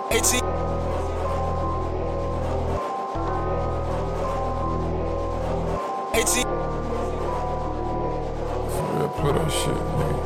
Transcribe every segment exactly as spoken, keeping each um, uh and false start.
eighteen. eighteen. For real, put that shit, nigga.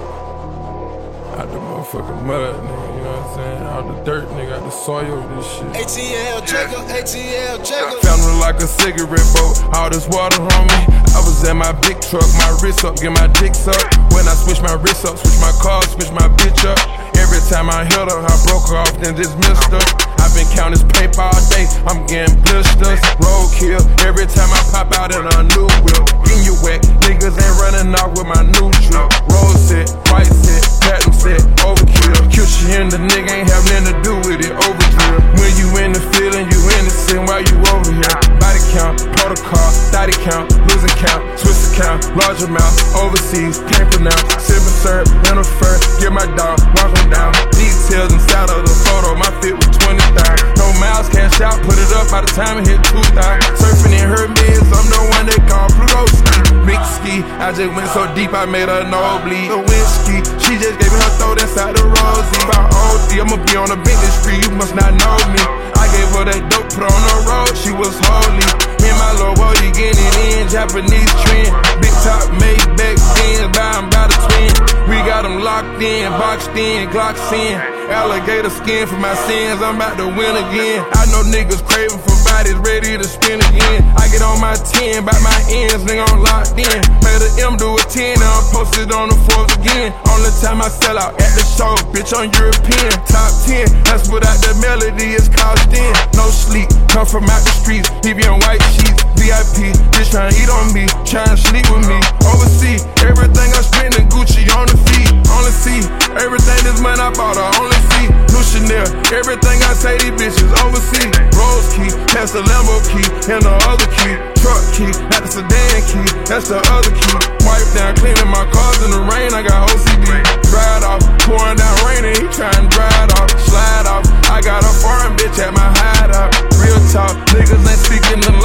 Out the motherfucking mud, nigga, you know what I'm saying? Out the dirt, nigga, out the soil, this shit. A T L Jacob, A T L Jacob. Found her like a cigarette boat, all this water on me. I was at my big truck, my wrist up, get my dicks up. When I switch my wrist up, switch my car, switch my bitch up. Every time I hit her, I broke her off, then dismissed her. I've been counting this paper all day, I'm getting blisters. Roadkill, every time I pop out in a new whip. Getting you wet, niggas ain't running off with my new drip. Roll set, white set, platinum set, overkill. Kill shit and the nigga ain't have nothing to do with it, overkill. When you in the feeling, you innocent while you over here. Body count, protocol, thotty count, losing count, Swiss account, large amount, overseas, can't pronounce. Sipping syrup, in a fur, get my dog, walk him down. Details inside of the photo, my fit was twenty thousand. No miles, cash out, put it up by the time it hit two thousand. Surfing in her mids, I'm the one they call Pluto ski. Big ski, I just went so deep, I made her nosebleed. The whiskey, she just gave me her throat inside the rosy. If I O D, I'ma be on a Bentley street, you must not know me. I gave her that dope, put her on the road, she was holy. In my low boy, you getting it in, Japanese trend. Big top, made back then, buy 'em by the twin. We got 'em locked in, boxed in, Glocks in. Alligator skin for my sins, I'm about to win again. I know niggas craving for bodies, ready to spin again. I get on my ten, by my ends, nigga, I'm locked in. Made a M do a ten, now I'm posted on the fourth again. Only time I sell out at the show, bitch, I'm European. Top ten, that's without the melody, it's cost in. No sleep, come from out the streets, leave you on white sheets. V I P, bitch tryna eat on me, tryna sleep with me. Overseas, everything I spend in Gucci on the feet. Only see, everything this money I bought, I only see. New Chanel, everything I say, these bitches overseas. Rose key, that's the Lambo key, and the other key. Truck key, not the sedan key, that's the other key. Wipe down, cleaning my cars in the rain, I got O C D. Dry it off, pouring down rain, and he tryna dry it off. Slide off, I got a foreign bitch at my hideout. Real talk, niggas ain't speaking the